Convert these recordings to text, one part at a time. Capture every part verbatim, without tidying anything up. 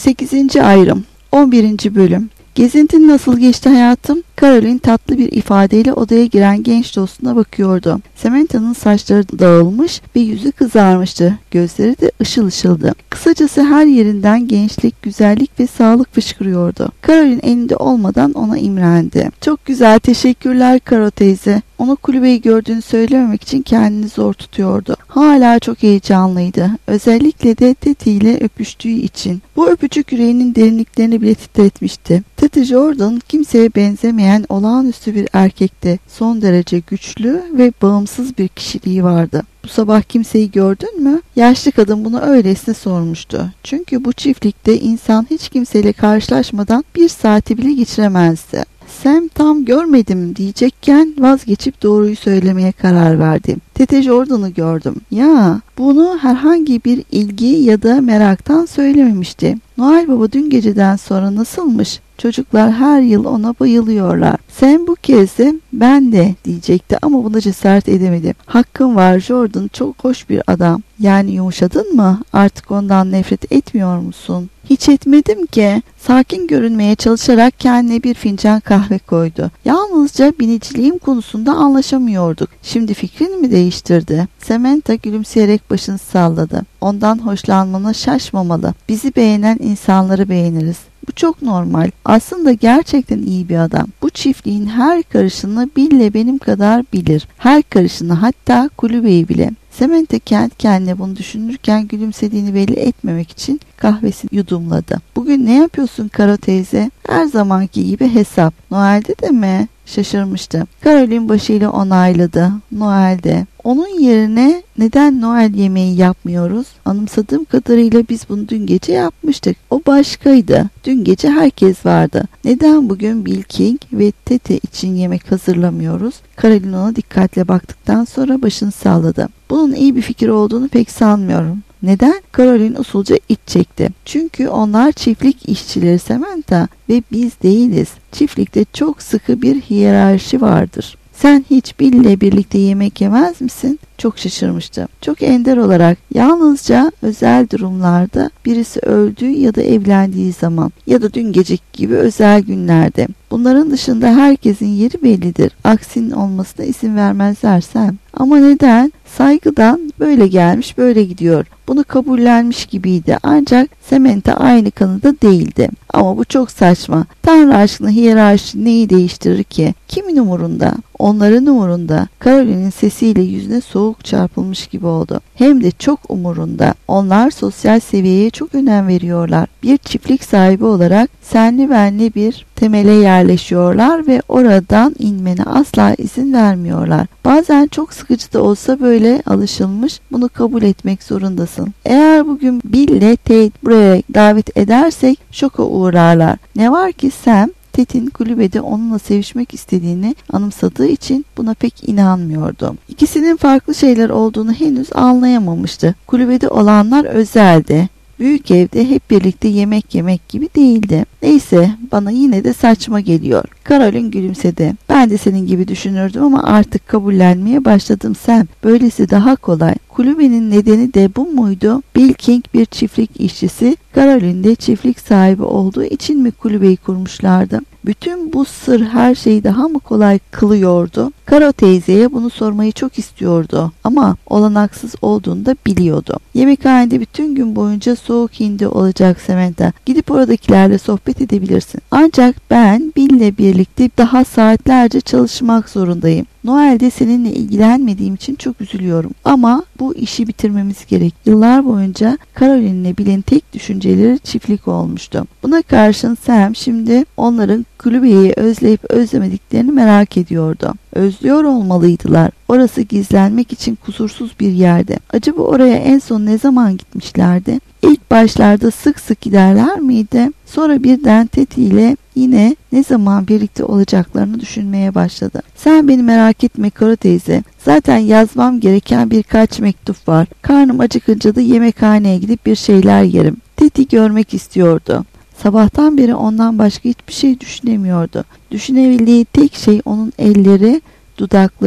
sekizinci ayrım on birinci bölüm. Gezintin nasıl geçti hayatım? Caroline tatlı bir ifadeyle odaya giren genç dostuna bakıyordu. Samantha'nın saçları dağılmış ve yüzü kızarmıştı. Gözleri de ışıl ışıldı. Kısacası her yerinden gençlik, güzellik ve sağlık fışkırıyordu. Caroline elinde olmadan ona imrendi. Çok güzel, teşekkürler Caro teyze. Ona kulübeyi gördüğünü söylememek için kendini zor tutuyordu. Hala çok heyecanlıydı. Özellikle de Teti ile öpüştüğü için. Bu öpücük yüreğinin derinliklerini bile titretmişti. Teti Jordan kimseye benzemeyen olağanüstü bir erkekti. Son derece güçlü ve bağımsız bir kişiliği vardı. Bu sabah kimseyi gördün mü? Yaşlı kadın bunu öylesine sormuştu. Çünkü bu çiftlikte insan hiç kimseyle karşılaşmadan bir saati bile geçiremezdi. Sam tam görmedim diyecekken vazgeçip doğruyu söylemeye karar verdim. Tete Jordan'ı gördüm. Ya bunu herhangi bir ilgi ya da meraktan söylememişti. Noel Baba dün geceden sonra nasılmış? Çocuklar her yıl ona bayılıyorlar. Sam bu kez de ben de diyecekti ama buna cesaret edemedim. Hakkın var, Jordan çok hoş bir adam. Yani yumuşadın mı? Artık ondan nefret etmiyor musun? Hiç etmedim ki. Sakin görünmeye çalışarak kendine bir fincan kahve koydu. Yalnızca biniciliğim konusunda anlaşamıyorduk. Şimdi fikrini mi değiştirdi? Samantha gülümseyerek başını salladı. Ondan hoşlanmana şaşmamalı. Bizi beğenen insanları beğeniriz. Bu çok normal. Aslında gerçekten iyi bir adam. Bu çiftliğin her karışını Bill'le benim kadar bilir. Her karışını, hatta kulübeyi bile. Samantha kendi kendine bunu düşünürken gülümsediğini belli etmemek için kahvesini yudumladı. Bugün ne yapıyorsun Caro teyze? Her zamanki gibi hesap. Noel'de de mi? Şaşırmıştı. Caroline başıyla onayladı. Noel'de. Onun yerine neden Noel yemeği yapmıyoruz? Anımsadığım kadarıyla biz bunu dün gece yapmıştık. O başkaydı. Dün gece herkes vardı. Neden bugün Bill King ve Tete için yemek hazırlamıyoruz? Caroline ona dikkatle baktıktan sonra başını salladı. Bunun iyi bir fikir olduğunu pek sanmıyorum. Neden? Caroline usulca iç çekti. Çünkü onlar çiftlik işçileri Samantha ve biz değiliz. Çiftlikte çok sıkı bir hiyerarşi vardır. Sen hiç Bill'le birlikte yemek yemez misin? Çok şaşırmıştı. Çok ender olarak, yalnızca özel durumlarda, birisi öldüğü ya da evlendiği zaman ya da dün geceki gibi özel günlerde. Bunların dışında herkesin yeri bellidir. Aksinin olmasına izin vermezlersem. Ama neden? Saygıdan böyle gelmiş böyle gidiyor. Bunu kabullenmiş gibiydi. Ancak Samantha aynı kanıda değildi. Ama bu çok saçma. Tanrı aşkına hiyerarşi neyi değiştirir ki? Kimin umurunda? Onların umurunda. Caroline'in sesiyle yüzüne soğuk çarpılmış gibi oldu. Hem de çok umurunda. Onlar sosyal seviyeye çok önem veriyorlar. Bir çiftlik sahibi olarak senli benli bir temele yerleşiyorlar ve oradan inmene asla izin vermiyorlar. Bazen çok sıkıcı da olsa böyle alışılmış, bunu kabul etmek zorundasın. Eğer bugün Bill'le Tate buraya davet edersek şoka uğrarlar. Ne var ki Sam, Ted'in kulübede onunla sevişmek istediğini anımsadığı için buna pek inanmıyordu. İkisinin farklı şeyler olduğunu henüz anlayamamıştı. Kulübede olanlar özeldi. Büyük evde hep birlikte yemek yemek gibi değildi. Neyse, bana yine de saçma geliyor. Caroline gülümsedi. Ben de senin gibi düşünürdüm ama artık kabullenmeye başladım Sam. Böylesi daha kolay. Kulübenin nedeni de bu muydu? Bill King bir çiftlik işçisi, Caroline de çiftlik sahibi olduğu için mi kulübeyi kurmuşlardı? Bütün bu sır her şeyi daha mı kolay kılıyordu? Caro teyzeye bunu sormayı çok istiyordu ama olanaksız olduğunu da biliyordu. Yemekhanede bütün gün boyunca soğuk hindi olacak Samantha. Gidip oradakilerle sohbet edebilirsin. Ancak ben Bill'le birlikte daha saatlerce çalışmak zorundayım. Noel'de seninle ilgilenmediğim için çok üzülüyorum. Ama bu işi bitirmemiz gerek. Yıllar boyunca Caroline'le Bill'in tek düşünceleri çiftlik olmuştu. Buna karşın Sam şimdi onların kulübeyi özleyip özlemediklerini merak ediyordu. Özlüyor olmalıydılar. Orası gizlenmek için kusursuz bir yerdi. Acaba oraya en son ne zaman gitmişlerdi? İlk başlarda sık sık giderler miydi? Sonra birden Teti ile yine ne zaman birlikte olacaklarını düşünmeye başladı. Sen beni merak etme Caro teyze. Zaten yazmam gereken birkaç mektup var. Karnım acıkınca da yemekhaneye gidip bir şeyler yerim. Teti görmek istiyordu. Sabahtan beri ondan başka hiçbir şey düşünemiyordu. Düşünebildiği tek şey onun elleri, dudakları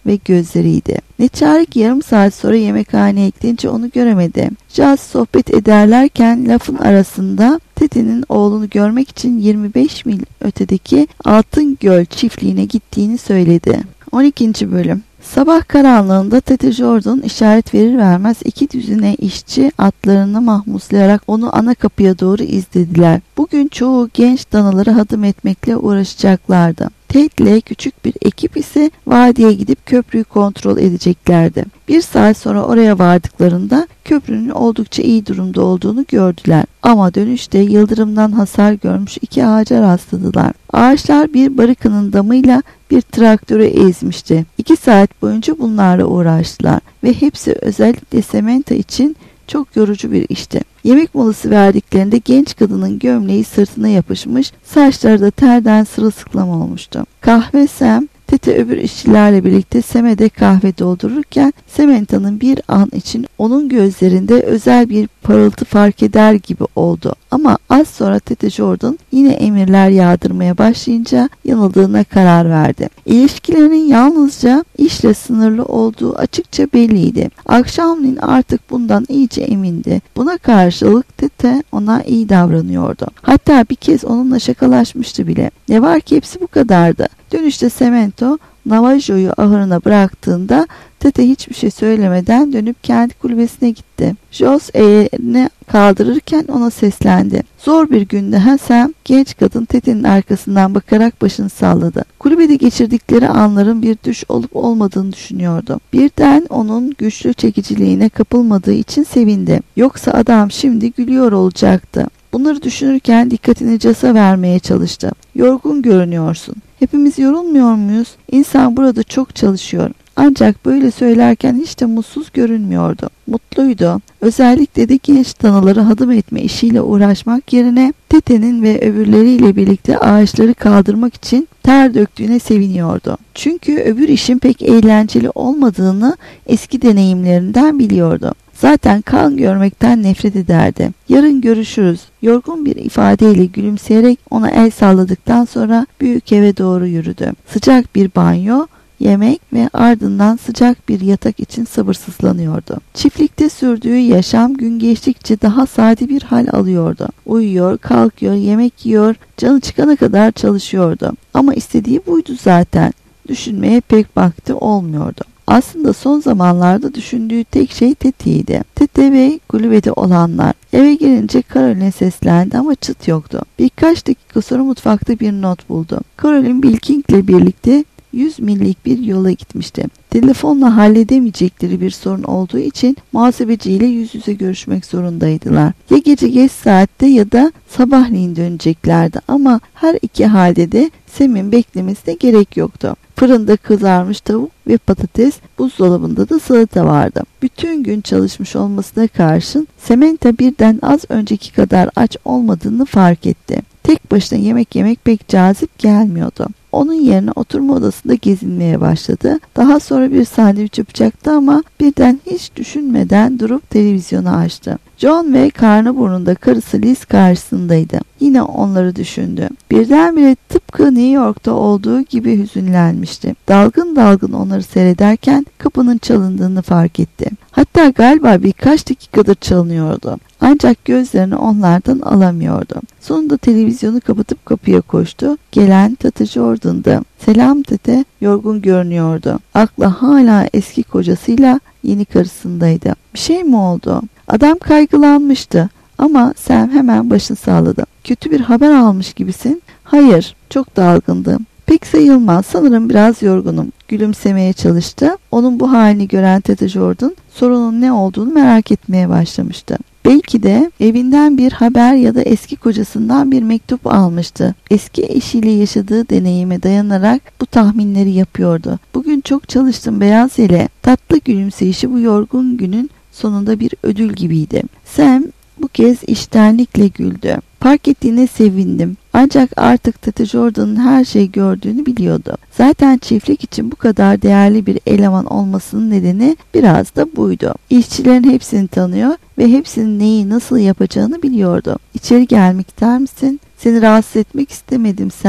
ve gözleriydi. Ne çare ki yarım saat sonra yemekhaneye gidince onu göremedi. Jaz sohbet ederlerken lafın arasında Tete'nin oğlunu görmek için yirmi beş mil ötedeki Altın Göl çiftliğine gittiğini söyledi. on ikinci bölüm. Sabah karanlığında Tete Jordan işaret verir vermez iki düzine işçi atlarını mahmuslayarak onu ana kapıya doğru izlediler. Bugün çoğu genç danaları hadım etmekle uğraşacaklardı. Ted ile küçük bir ekip ise vadiye gidip köprüyü kontrol edeceklerdi. Bir saat sonra oraya vardıklarında köprünün oldukça iyi durumda olduğunu gördüler. Ama dönüşte yıldırımdan hasar görmüş iki ağaca rastladılar. Ağaçlar bir barikının damıyla bir traktörü ezmişti. İki saat boyunca bunlarla uğraştılar ve hepsi özellikle Samantha için çok yorucu bir işti. Yemek molası verdiklerinde genç kadının gömleği sırtına yapışmış, saçları da terden sırılsıklam olmuştu. Kahve Sam, Tete öbür işçilerle birlikte Sam'e kahve doldururken Samantha'nın bir an için onun gözlerinde özel bir parıltı fark eder gibi oldu. Ama az sonra Tete Jordan yine emirler yağdırmaya başlayınca yanıldığına karar verdi. İlişkilerinin yalnızca işle sınırlı olduğu açıkça belliydi. Akşamleyin artık bundan iyice emindi. Buna karşılık Tete ona iyi davranıyordu. Hatta bir kez onunla şakalaşmıştı bile. Ne var ki hepsi bu kadardı. Dönüşte Samantha Navajo'yu ahırına bıraktığında Tete hiçbir şey söylemeden dönüp kendi kulübesine gitti. Jos elini kaldırırken ona seslendi. Zor bir günde ha Sam, genç kadın Tete'nin arkasından bakarak başını salladı. Kulübede geçirdikleri anların bir düş olup olmadığını düşünüyordu. Birden onun güçlü çekiciliğine kapılmadığı için sevindi. Yoksa adam şimdi gülüyor olacaktı. Bunları düşünürken dikkatini Jas'a vermeye çalıştı. Yorgun görünüyorsun. Hepimiz yorulmuyor muyuz? İnsan burada çok çalışıyor. Ancak böyle söylerken hiç de mutsuz görünmüyordu. Mutluydu. Özellikle de genç danaları hadım etme işiyle uğraşmak yerine Tete'nin ve öbürleriyle birlikte ağaçları kaldırmak için ter döktüğüne seviniyordu. Çünkü öbür işin pek eğlenceli olmadığını eski deneyimlerinden biliyordu. Zaten kan görmekten nefret ederdi. Yarın görüşürüz. Yorgun bir ifadeyle gülümseyerek ona el salladıktan sonra büyük eve doğru yürüdü. Sıcak bir banyo, yemek ve ardından sıcak bir yatak için sabırsızlanıyordu. Çiftlikte sürdüğü yaşam gün geçtikçe daha sade bir hal alıyordu. Uyuyor, kalkıyor, yemek yiyor, canı çıkana kadar çalışıyordu. Ama istediği buydu zaten. Düşünmeye pek vakti olmuyordu. Aslında son zamanlarda düşündüğü tek şey Tete'ydi. Tete ve kulübede olanlar. Eve gelince Caroline seslendi ama çıt yoktu. Birkaç dakika sonra mutfakta bir not buldu. Caroline Bill King'le birlikte yüz millik bir yola gitmişti. Telefonla halledemeyecekleri bir sorun olduğu için muhasebeciyle yüz yüze görüşmek zorundaydılar. Ya gece geç saatte ya da sabahleyin döneceklerdi ama her iki halde de Sam'in beklemesine gerek yoktu. Fırında kızarmış tavuk ve patates, buzdolabında da salata vardı. Bütün gün çalışmış olmasına karşın Samantha birden az önceki kadar aç olmadığını fark etti. Tek başına yemek yemek pek cazip gelmiyordu. Onun yerine oturma odasında gezinmeye başladı. Daha sonra bir sandviç yapacaktı ama birden hiç düşünmeden durup televizyonu açtı. John ve karnı burnunda karısı Liz karşısındaydı. Yine onları düşündü. Birdenbire tıpkı New York'ta olduğu gibi hüzünlenmişti. Dalgın dalgın onları seyrederken kapının çalındığını fark etti. Hatta galiba birkaç dakikadır çalınıyordu. Ancak gözlerini onlardan alamıyordu. Sonunda televizyonu kapatıp kapıya koştu. Gelen Tete Jordan'dı. Selam Tete, yorgun görünüyordu. Aklı hala eski kocasıyla yeni karısındaydı. Bir şey mi oldu? Adam kaygılanmıştı ama Sam hemen başını salladı. Kötü bir haber almış gibisin. Hayır, çok dalgındım. Pek sayılmaz, sanırım biraz yorgunum. Gülümsemeye çalıştı. Onun bu halini gören Tete Jordan sorunun ne olduğunu merak etmeye başlamıştı. Belki de evinden bir haber ya da eski kocasından bir mektup almıştı. Eski eşiyle yaşadığı deneyime dayanarak bu tahminleri yapıyordu. Bugün çok çalıştım beyaz yele. Tatlı gülümseyişi bu yorgun günün sonunda bir ödül gibiydi. Sam bu kez içtenlikle güldü. Fark ettiğine sevindim. Ancak artık Tete Jordan'ın her şeyi gördüğünü biliyordu. Zaten çiftlik için bu kadar değerli bir eleman olmasının nedeni biraz da buydu. İşçilerin hepsini tanıyor ve hepsinin neyi nasıl yapacağını biliyordu. İçeri gelmek ister misin? Seni rahatsız etmek istemedim Sam.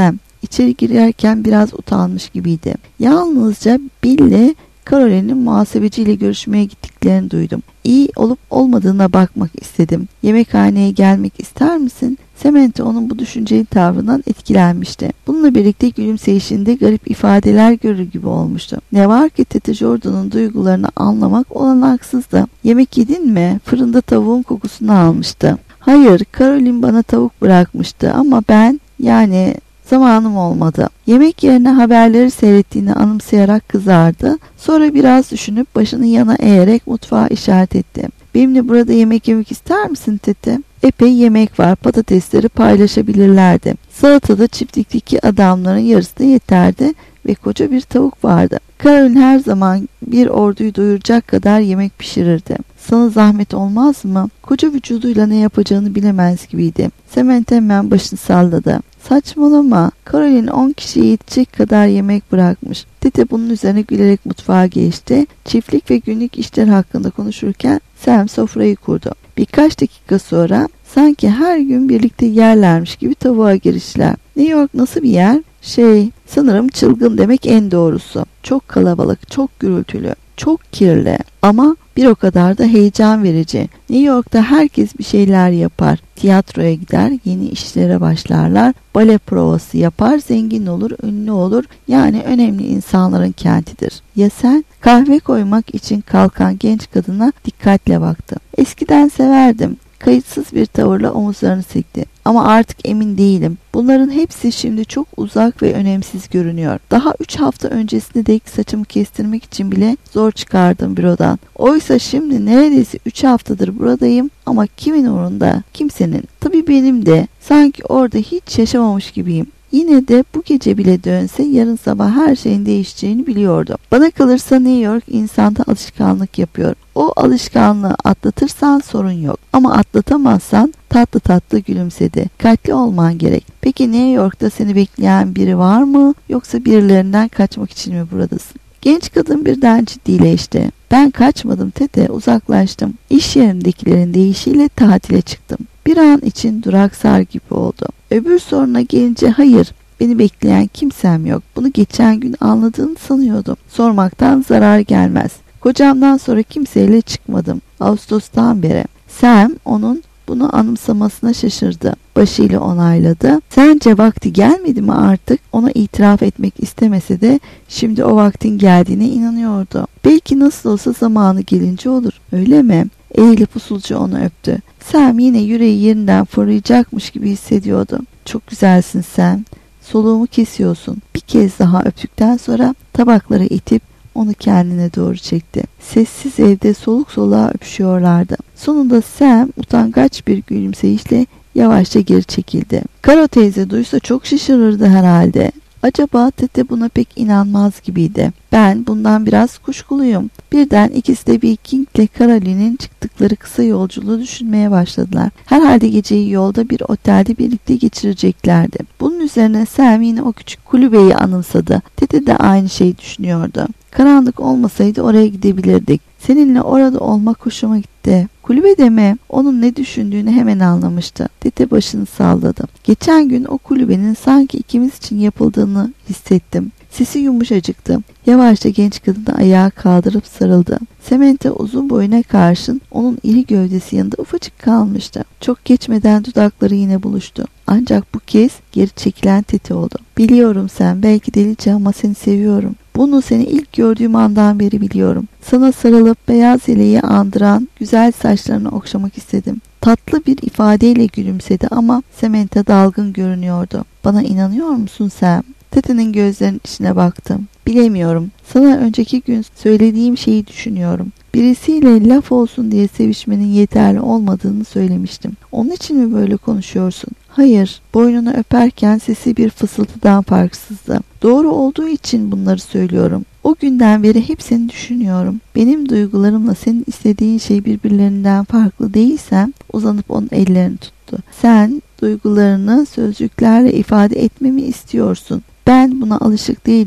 içeri girerken biraz utanmış gibiydi. Yalnızca Bill'le Caroline'in muhasebeciyle görüşmeye gittiklerini duydum. İyi olup olmadığına bakmak istedim. Yemekhaneye gelmek ister misin? Samantha onun bu düşünceli tavrından etkilenmişti. Bununla birlikte gülümseyişinde garip ifadeler görür gibi olmuştu. Ne var ki Tete Jordan'ın duygularını anlamak olanaksızdı. Yemek yedin mi? Fırında tavuğun kokusunu almıştı. Hayır, Caroline bana tavuk bırakmıştı ama ben yani zamanım olmadı. Yemek yerine haberleri seyrettiğini anımsayarak kızardı. Sonra biraz düşünüp başını yana eğerek mutfağa işaret etti. Benimle burada yemek yemek ister misin Tete? Epey yemek var. Patatesleri paylaşabilirlerdi. Salatada çiftlikteki adamların yarısı da yeterdi ve koca bir tavuk vardı. Caroline her zaman bir orduyu doyuracak kadar yemek pişirirdi. Sana zahmet olmaz mı? Koca vücuduyla ne yapacağını bilemez gibiydi. Samantha hemen başını salladı. Saçmalama. Caroline on kişiye yetecek kadar yemek bırakmış. Tete bunun üzerine gülerek mutfağa geçti. Çiftlik ve günlük işler hakkında konuşurken Sam sofrayı kurdu. Birkaç dakika sonra sanki her gün birlikte yerlermiş gibi tavuğa girişler. New York nasıl bir yer? Şey, sanırım çılgın demek en doğrusu. Çok kalabalık, çok gürültülü, çok kirli ama bir o kadar da heyecan verici. New York'ta herkes bir şeyler yapar. Tiyatroya gider, yeni işlere başlarlar, bale provası yapar, zengin olur, ünlü olur. Yani önemli insanların kentidir. Ya sen? Kahve koymak için kalkan genç kadına dikkatle baktı. Eskiden severdim. Kayıtsız bir tavırla omuzlarını silkti. Ama artık emin değilim. Bunların hepsi şimdi çok uzak ve önemsiz görünüyor. Daha üç hafta öncesinde dek saçımı kestirmek için bile zor çıkardım bürodan. Oysa şimdi neredeyse üç haftadır buradayım ama kimin umurunda? Kimsenin. Tabii benim de. Sanki orada hiç yaşamamış gibiyim. Yine de bu gece bile dönse yarın sabah her şeyin değişeceğini biliyordu. Bana kalırsa New York insanda alışkanlık yapıyor. O alışkanlığı atlatırsan sorun yok. Ama atlatamazsan tatlı tatlı gülümsedi. Dikkatli olman gerek. Peki New York'ta seni bekleyen biri var mı? Yoksa birilerinden kaçmak için mi buradasın? Genç kadın birden ciddileşti. Ben kaçmadım Tete, uzaklaştım. İş yerindekilerin deyişiyle tatile çıktım. Bir an için duraksar gibi oldu. Öbür soruna gelince hayır, beni bekleyen kimsem yok. Bunu geçen gün anladığını sanıyordum. Sormaktan zarar gelmez. Kocamdan sonra kimseyle çıkmadım. Ağustos'tan beri. Sam onun bunu anımsamasına şaşırdı. Başıyla onayladı. Sence vakti gelmedi mi artık? Ona itiraf etmek istemese de şimdi o vaktin geldiğine inanıyordu. Belki nasıl olsa zamanı gelince olur. Öyle mi? Eğilip usulca onu öptü. Sam yine yüreği yerinden fırlayacakmış gibi hissediyordu. Çok güzelsin Sam. Soluğumu kesiyorsun. Bir kez daha öptükten sonra tabakları itip onu kendine doğru çekti. Sessiz evde soluk soluğa öpüşüyorlardı. Sonunda Sam utangaç bir gülümseyişle yavaşça geri çekildi. Karo teyze duysa çok şaşırırdı herhalde. Acaba Tete buna pek inanmaz gibiydi. Ben bundan biraz kuşkuluyum. Birden ikisi de Viking ile Caroline'in çıktıkları kısa yolculuğu düşünmeye başladılar. Herhalde geceyi yolda bir otelde birlikte geçireceklerdi. Bunun üzerine Sam yine o küçük kulübeyi anımsadı. Tete de aynı şeyi düşünüyordu. Karanlık olmasaydı oraya gidebilirdik. Seninle orada olmak hoşuma gitti. Kulübede mi? Onun ne düşündüğünü hemen anlamıştı. Tete başını salladı. Geçen gün o kulübenin sanki ikimiz için yapıldığını hissettim. Sesi yumuşacıktı. Yavaşça genç kadını ayağa kaldırıp sarıldı. Samantha uzun boyuna karşın onun iri gövdesi yanında ufacık kalmıştı. Çok geçmeden dudakları yine buluştu. Ancak bu kez geri çekilen Tete oldu. Biliyorum sen belki delice ama seni seviyorum. Bunu seni ilk gördüğüm andan beri biliyorum. Sana sarılıp beyaz yeleği andıran güzel saçlarını okşamak istedim. Tatlı bir ifadeyle gülümsedi ama Samantha dalgın görünüyordu. Bana inanıyor musun Sam? Tete'nin gözlerinin içine baktım. Bilemiyorum. Sana önceki gün söylediğim şeyi düşünüyorum. Birisiyle laf olsun diye sevişmenin yeterli olmadığını söylemiştim. Onun için mi böyle konuşuyorsun? Hayır. Boynunu öperken sesi bir fısıltıdan farksızdı. Doğru olduğu için bunları söylüyorum. O günden beri hep seni düşünüyorum. Benim duygularımla senin istediğin şey birbirlerinden farklı değilsem uzanıp onun ellerini tuttu. Sen duygularını sözcüklerle ifade etmemi istiyorsun. Ben buna alışık değilim.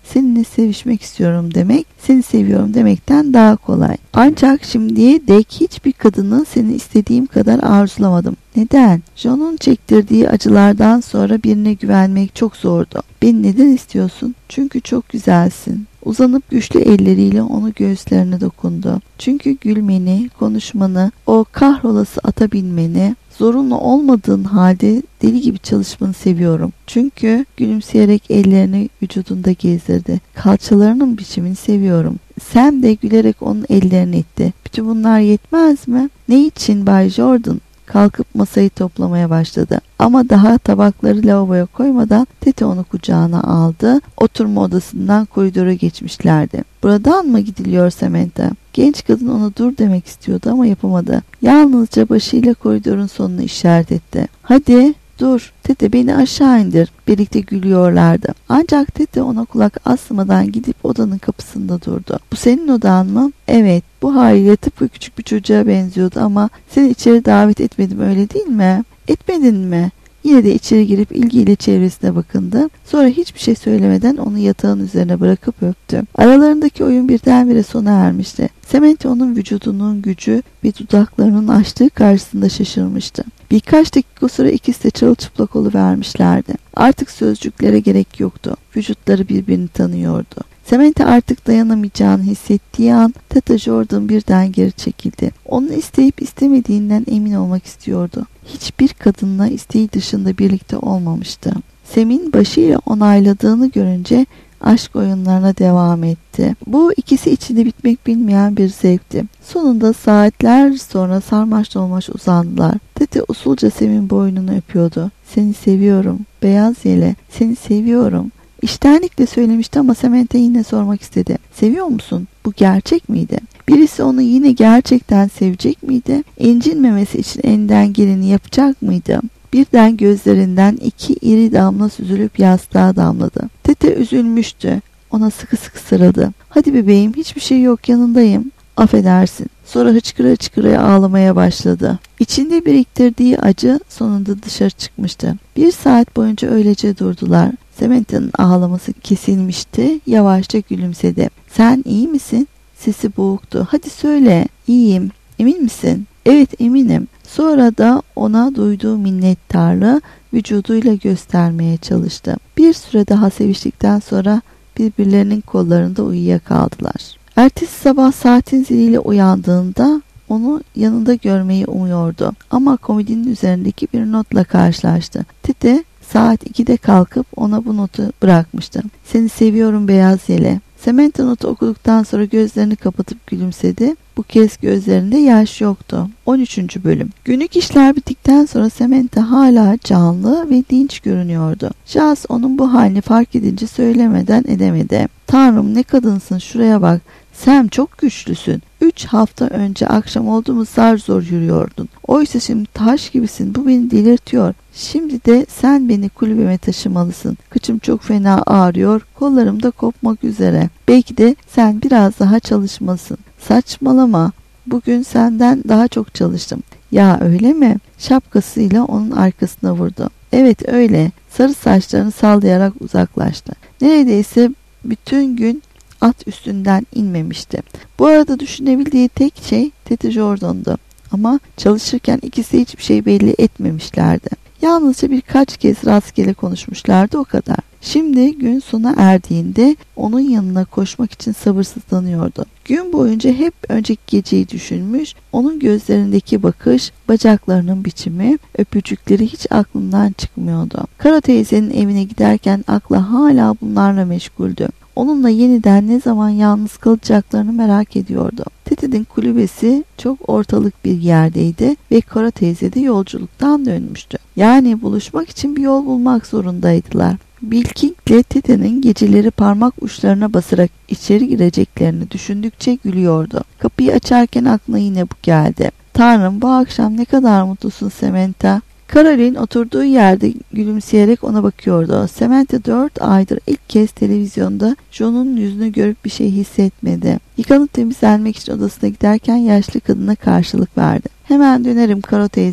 seninle sevişmek istiyorum demek, seni seviyorum demekten daha kolay. Ancak şimdiye dek hiçbir kadını seni istediğim kadar arzulamadım. Neden? John'un çektirdiği acılardan sonra birine güvenmek çok zordu. Beni neden istiyorsun? Çünkü çok güzelsin. Uzanıp güçlü elleriyle onu göğüslerine dokundu. Çünkü gülmeni, konuşmanı, o kahrolası ata binmeni, zorunlu olmadığın halde deli gibi çalışmanı seviyorum. Çünkü gülümseyerek ellerini vücudunda gezdirdi. Kalçalarının biçimini seviyorum. Sam de gülerek onun ellerini itti. Bütün bunlar yetmez mi? Ne için Bay Jordan? Kalkıp masayı toplamaya başladı. Ama daha tabakları lavaboya koymadan Tete onu kucağına aldı. Oturma odasından koridora geçmişlerdi. Buradan mı gidiliyor Samantha? Genç kadın ona dur demek istiyordu ama yapamadı. Yalnızca başıyla koridorun sonunu işaret etti. Hadi dur Tete, beni aşağı indir. Birlikte gülüyorlardı. Ancak Tete ona kulak asmadan gidip odanın kapısında durdu. Bu senin odan mı? Evet. Bu haliyle tıpkı küçük bir çocuğa benziyordu ama seni içeri davet etmedim, öyle değil mi? Etmedin mi? Yine de içeri girip ilgiyle çevresine bakındı. Sonra hiçbir şey söylemeden onu yatağın üzerine bırakıp öptü. Aralarındaki oyun birdenbire sona ermişti. Samantha onun vücudunun gücü ve dudaklarının açtığı karşısında şaşırmıştı. Birkaç dakika sonra ikisi de çırılçıplak oluvermişlerdi. Artık sözcüklere gerek yoktu. Vücutları birbirini tanıyordu. Samantha artık dayanamayacağını hissettiği an Tata Jordan birden geri çekildi. Onu isteyip istemediğinden emin olmak istiyordu. Hiçbir kadınla isteği dışında birlikte olmamıştı. Sam'in başıyla onayladığını görünce aşk oyunlarına devam etti. Bu ikisi içinde bitmek bilmeyen bir zevkti. Sonunda saatler sonra sarmaş dolmaş uzandılar. Tete usulca Sam'in boynunu öpüyordu. Seni seviyorum. Beyaz yele. Seni seviyorum. İştenlikle söylemişti ama Samantha yine sormak istedi. Seviyor musun? Bu gerçek miydi? Birisi onu yine gerçekten sevecek miydi? İncinmemesi için elinden geleni yapacak mıydı? Birden gözlerinden iki iri damla süzülüp yastığa damladı. Tete üzülmüştü. Ona sıkı sıkı sarıldı. Hadi bebeğim, hiçbir şey yok, yanındayım. Affedersin. Sonra hıçkıra hıçkıra ağlamaya başladı. İçinde biriktirdiği acı sonunda dışarı çıkmıştı. Bir saat boyunca öylece durdular. Samantha'nın ağlaması kesilmişti. Yavaşça gülümsedi. Sen iyi misin? Sesi boğuktu. Hadi söyle. İyiyim. Emin misin? Evet, eminim. Sonra da ona duyduğu minnettarlığı vücuduyla göstermeye çalıştı. Bir süre daha seviştikten sonra birbirlerinin kollarında uyuyakaldılar. Ertesi sabah saatin ziliyle uyandığında onu yanında görmeyi umuyordu. Ama komodinin üzerindeki bir notla karşılaştı. Tete saat ikide kalkıp ona bu notu bırakmıştı. Seni seviyorum beyaz yele. Samantha notu okuduktan sonra gözlerini kapatıp gülümsedi. Bu kez gözlerinde yaş yoktu. on üçüncü bölüm. Günlük işler bittikten sonra Samantha hala canlı ve dinç görünüyordu. Jas onun bu halini fark edince söylemeden edemedi. Tanrım, ne kadınsın, şuraya bak. Sam, çok güçlüsün. Üç hafta önce akşam oldu mu zar zor yürüyordun. Oysa şimdi taş gibisin. Bu beni delirtiyor. Şimdi de sen beni kulübeme taşımalısın. Kıçım çok fena ağrıyor. Kollarım da kopmak üzere. Belki de sen biraz daha çalışmalısın. Saçmalama. Bugün senden daha çok çalıştım. Ya öyle mi? Şapkasıyla onun arkasına vurdu. Evet öyle. Sarı saçlarını sallayarak uzaklaştı. Neredeyse bütün gün at üstünden inmemişti. Bu arada düşünebildiği tek şey Tete Jordan'dı. Ama çalışırken ikisi hiçbir şey belli etmemişlerdi. Yalnızca birkaç kez rastgele konuşmuşlardı, o kadar. Şimdi gün sona erdiğinde onun yanına koşmak için sabırsızlanıyordu. Gün boyunca hep önceki geceyi düşünmüş, onun gözlerindeki bakış, bacaklarının biçimi, öpücükleri hiç aklından çıkmıyordu. Kara teyzenin evine giderken aklı hala bunlarla meşguldü. Onunla yeniden ne zaman yalnız kalacaklarını merak ediyordu. Tete'nin kulübesi çok ortalık bir yerdeydi ve Kara teyze de yolculuktan dönmüştü. Yani buluşmak için bir yol bulmak zorundaydılar. Bill King ile Tete'nin geceleri parmak uçlarına basarak içeri gireceklerini düşündükçe gülüyordu. Kapıyı açarken aklına yine bu geldi. Tanrım, bu akşam ne kadar mutlusun Samantha. Caroline oturduğu yerde gülümseyerek ona bakıyordu. Samantha dört aydır ilk kez televizyonda John'un yüzünü görüp bir şey hissetmedi. Yıkanıp temizlenmek için odasına giderken yaşlı kadına karşılık verdi. Hemen dönerim Karo teyze.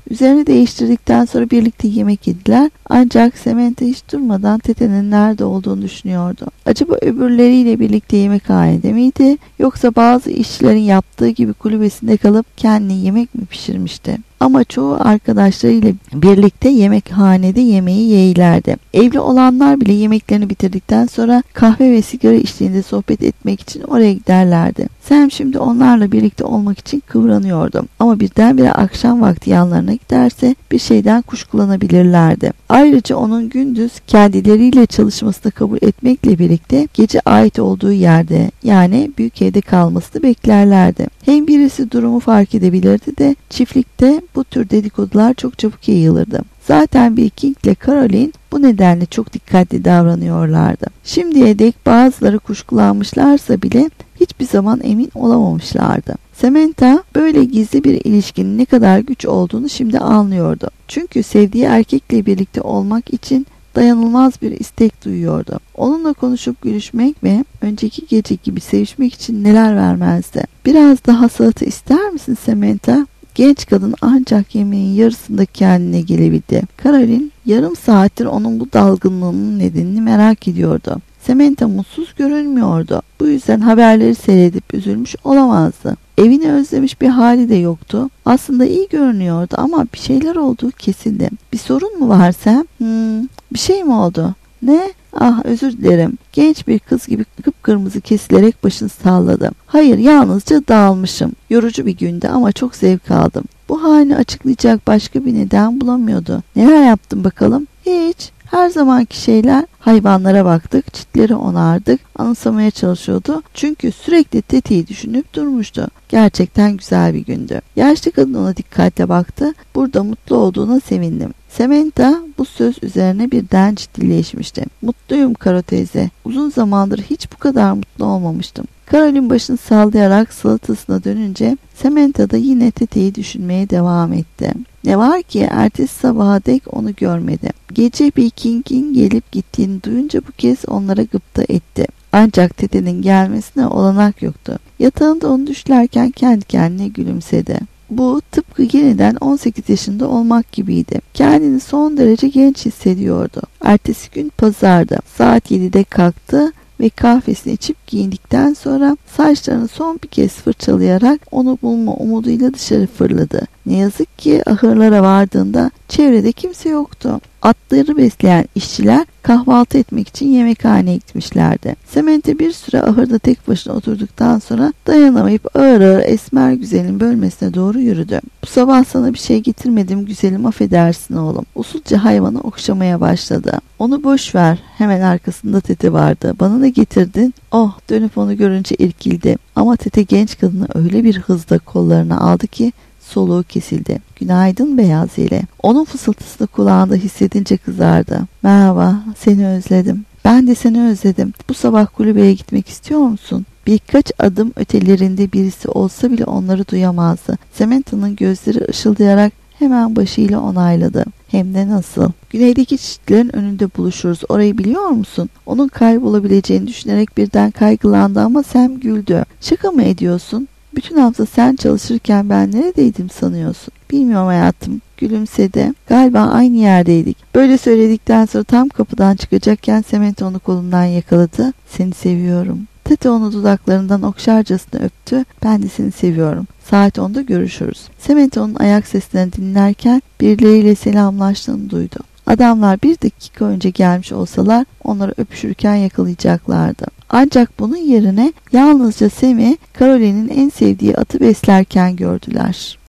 Üzerini değiştirdikten sonra birlikte yemek yediler. Ancak Samantha hiç durmadan Tete'nin nerede olduğunu düşünüyordu. Acaba öbürleriyle birlikte yemekhanede miydi? Yoksa bazı işçilerin yaptığı gibi kulübesinde kalıp kendi yemek mi pişirmişti? Ama çoğu arkadaşlarıyla birlikte yemekhanede yemeği yeğlerdi. Evli olanlar bile yemeklerini bitirdikten sonra kahve ve sigara içtiğinde sohbet etmek için oraya giderlerdi. Sam şimdi onlarla birlikte olmak için kıvranıyordu. Ama birdenbire akşam vakti yanlarına giderse bir şeyden kuşkulanabilirlerdi. Ayrıca onun gündüz kendileriyle çalışmasını kabul etmekle birlikte gece ait olduğu yerde, yani büyük evde kalmasını beklerlerdi. Hem birisi durumu fark edebilirdi de çiftlikte bu tür dedikodular çok çabuk yayılırdı. Zaten Bill King ile Caroline bu nedenle çok dikkatli davranıyorlardı. Şimdiye dek bazıları kuşkulanmışlarsa bile hiçbir zaman emin olamamışlardı. Samantha böyle gizli bir ilişkinin ne kadar güç olduğunu şimdi anlıyordu. Çünkü sevdiği erkekle birlikte olmak için dayanılmaz bir istek duyuyordu. Onunla konuşup gülüşmek ve önceki gece gibi sevişmek için neler vermezdi. Biraz daha salata ister misin Samantha? Genç kadın ancak yemeğin yarısında kendine gelebildi. Caroline yarım saattir onun bu dalgınlığının nedenini merak ediyordu. Samantha mutsuz görünmüyordu. Bu yüzden haberleri seyredip üzülmüş olamazdı. Evini özlemiş bir hali de yoktu. Aslında iyi görünüyordu ama bir şeyler olduğu kesindi. Bir sorun mu var Sam? Hmm, bir şey mi oldu? Ne? Ah, özür dilerim. Genç bir kız gibi kıpkırmızı kesilerek başını salladı. Hayır, yalnızca dağılmışım. Yorucu bir gündü ama çok zevk aldım. Bu halini açıklayacak başka bir neden bulamıyordu. Neler yaptın bakalım? Hiç. Her zamanki şeyler. Hayvanlara baktık, çitleri onardık, anımsamaya çalışıyordu. Çünkü sürekli Teti'yi düşünüp durmuştu. Gerçekten güzel bir gündü. Yaşlı kadın ona dikkatle baktı. Burada mutlu olduğuna sevindim. Samantha bu söz üzerine birden ciddileşmişti. Mutluyum Karo teyze. Uzun zamandır hiç bu kadar mutlu olmamıştım. Caroline başını sallayarak salatasına dönünce Samantha da yine Teti'yi düşünmeye devam etti. Ne var ki ertesi sabaha dek onu görmedi. Gece bir King'in gelip gittiğini duyunca bu kez onlara gıpta etti. Ancak Tete'nin gelmesine olanak yoktu. Yatağında onu düşlerken kendi kendine gülümsedi. Bu tıpkı yeniden on sekiz yaşında olmak gibiydi. Kendini son derece genç hissediyordu. Ertesi gün pazardı. Saat yedide kalktı ve kahvesini içip giyindikten sonra saçlarını son bir kez fırçalayarak onu bulma umuduyla dışarı fırladı. Ne yazık ki ahırlara vardığında çevrede kimse yoktu. Atları besleyen işçiler kahvaltı etmek için yemekhaneye gitmişlerdi. Samantha bir süre ahırda tek başına oturduktan sonra dayanamayıp ağır ağır esmer güzelin bölmesine doğru yürüdü. Bu sabah sana bir şey getirmedim güzelim, affedersin oğlum. Usulca hayvanı okşamaya başladı. Onu boş ver. Hemen arkasında Tete vardı. Bana ne getirdin? Oh, dönüp onu görünce irkildi. Ama Tete genç kadını öyle bir hızla kollarına aldı ki soluğu kesildi. Günaydın beyaz yele. Onun fısıltısını kulağında hissedince kızardı. Merhaba, seni özledim. Ben de seni özledim. Bu sabah kulübeye gitmek istiyor musun? Birkaç adım ötelerinde birisi olsa bile onları duyamazdı. Samantha'nın gözleri ışıldayarak hemen başıyla onayladı. Hem de nasıl? Güneydeki çiftlerin önünde buluşuruz. Orayı biliyor musun? Onun kaybolabileceğini düşünerek birden kaygılandı ama Sam güldü. Şaka mı ediyorsun? Bütün hafta sen çalışırken ben neredeydim sanıyorsun? Bilmiyorum hayatım. Gülümsedi. Galiba aynı yerdeydik. Böyle söyledikten sonra tam kapıdan çıkacakken Samantha onu kolundan yakaladı. Seni seviyorum. Tete onu dudaklarından okşarcasına öptü. Ben de seni seviyorum. Saat onda görüşürüz. Samantha onun ayak seslerini dinlerken birileriyle selamlaştığını duydu. Adamlar bir dakika önce gelmiş olsalar onları öpüşürken yakalayacaklardı. Ancak bunun yerine yalnızca Sam'i Caroline'in en sevdiği atı beslerken gördüler.